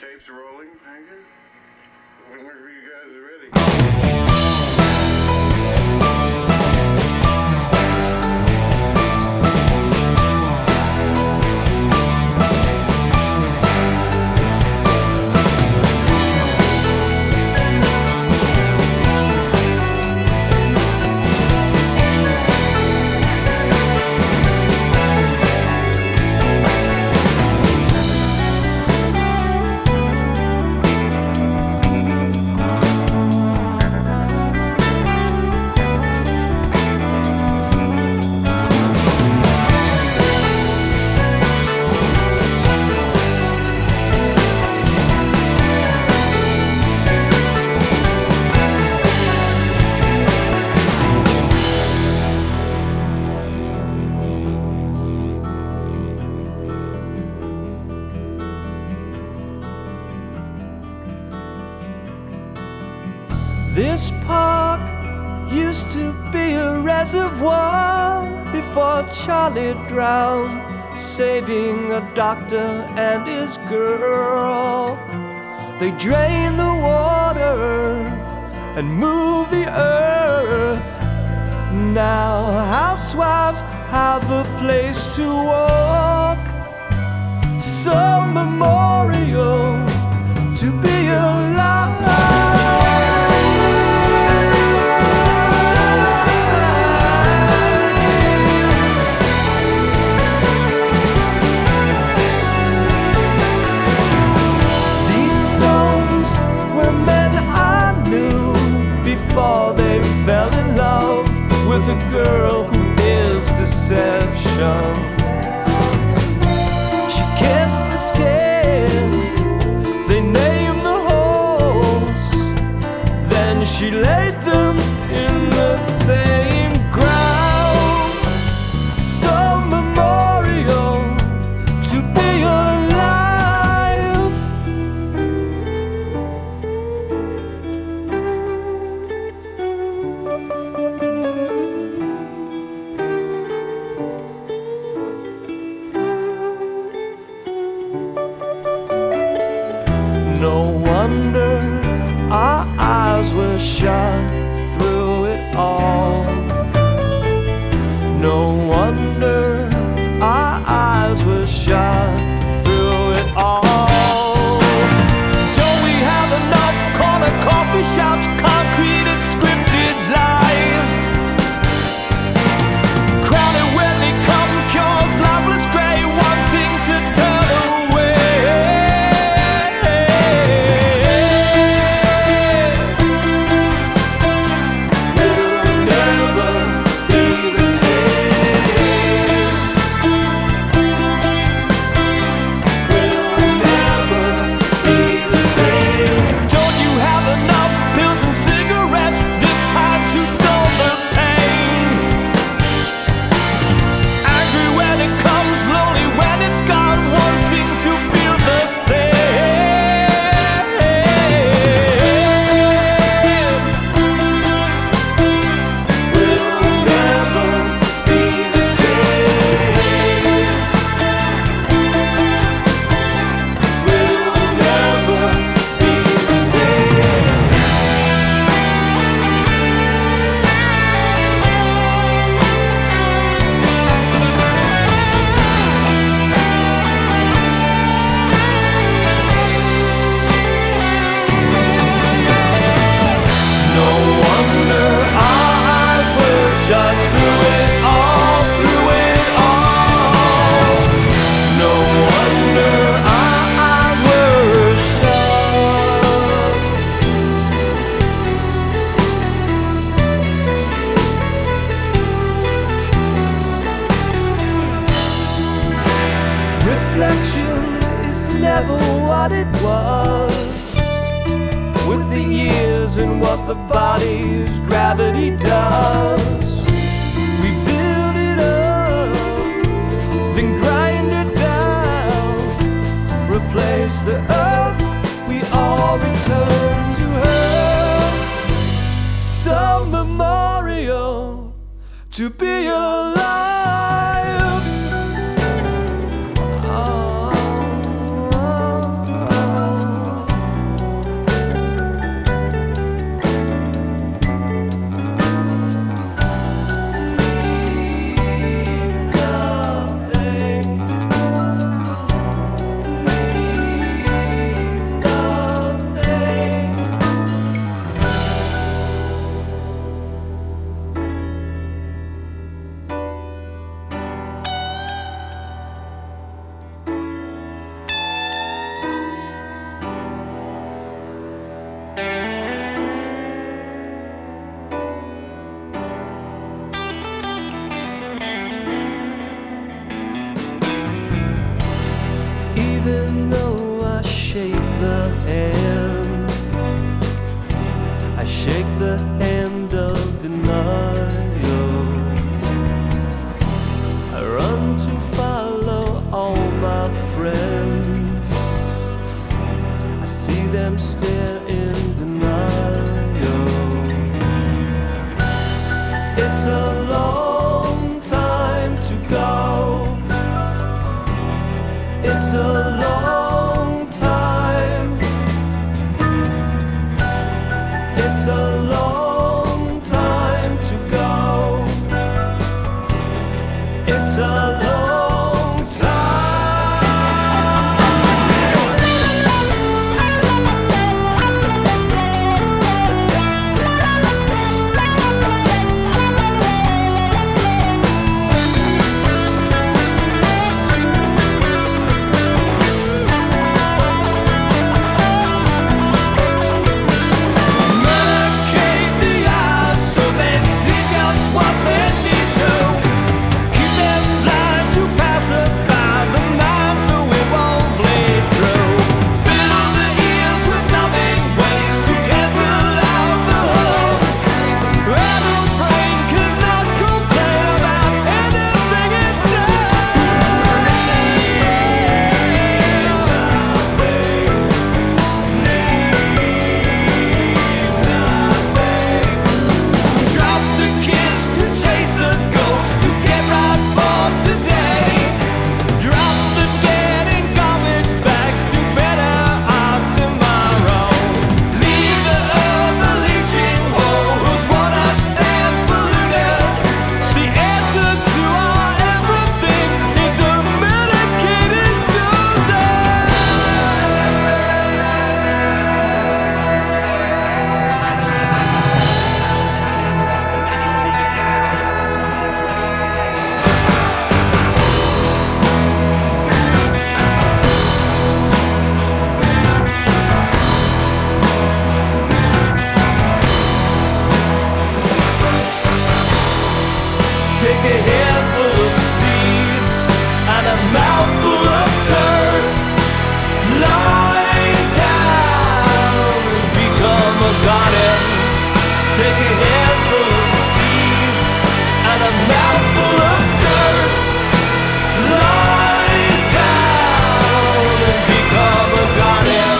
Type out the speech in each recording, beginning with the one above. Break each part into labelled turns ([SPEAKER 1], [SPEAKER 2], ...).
[SPEAKER 1] Tapes rolling, Anchor? Whenever you guys are ready.
[SPEAKER 2] This park used to be a reservoir before Charlie drowned, saving a doctor and his girl. They drained the water and moved the earth. Now housewives have a place to walk, some memorial to be alive. Before they fell in love with a girl who is deception. She kissed the skin, they named the holes, then she laid them in the same ground. Some memorial to be alive. No wonder our eyes were shut through it all. No wonder our eyes were shut through it all. Don't we have enough corner coffee shops, concrete and scripted lies? Crowded when they come, cures lifeless gray, wanting to turn away. Reflection is never what it was, with the years and what the body's gravity does. We build it up, then grind it down, replace the earth, we all return to her. Some memorial to be alive. them stare in denial. It's a long time to go. It's a long time. It's a long time to go. It's a long time. Medicate the eyes so they see just what they need to. Keep them blind to pacify the mind so it won't bleed through. Fill the ears with nothing waste to cancel out the whole. Adult brain cannot complain about anything it's Drop the kids to chase a ghost to get right for today. Drop the dead in garbage bags to better our tomorrow. Leave the earth a leaching hole whose water stands polluted. The answer to our everything is a medicated Take a handful of seeds and a mouthful of dirt. Lie down and become a garden. Take a handful of seeds and a mouthful of dirt. Lie down and become a garden.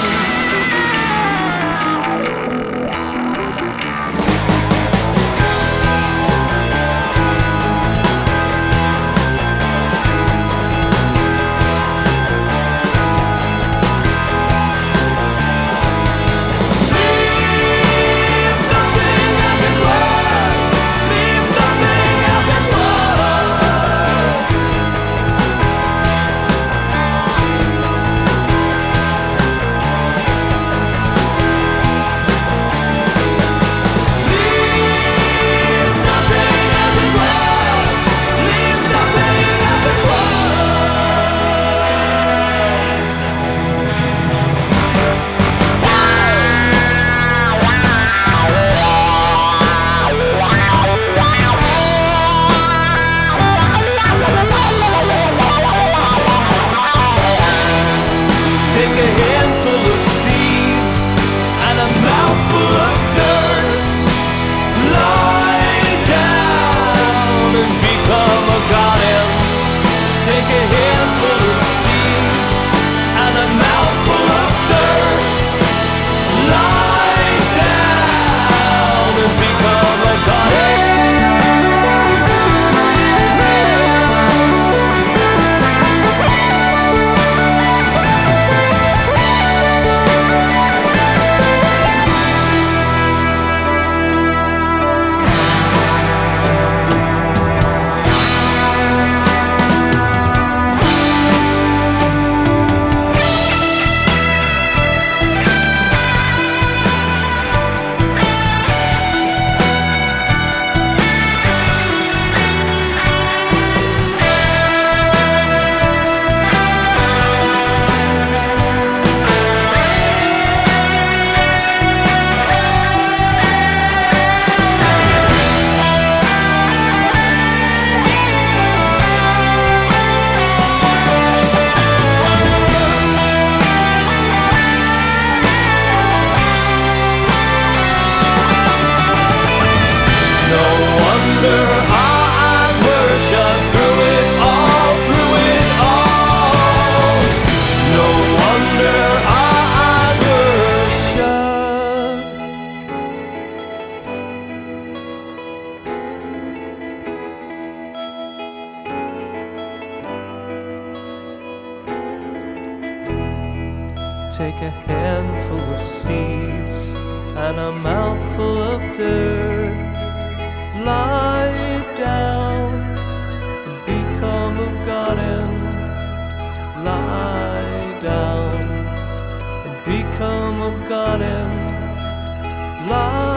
[SPEAKER 2] Leave nothing as it Take a handful of seeds and a mouthful of dirt. Lie down and become a garden. Lie down and become a garden. Lie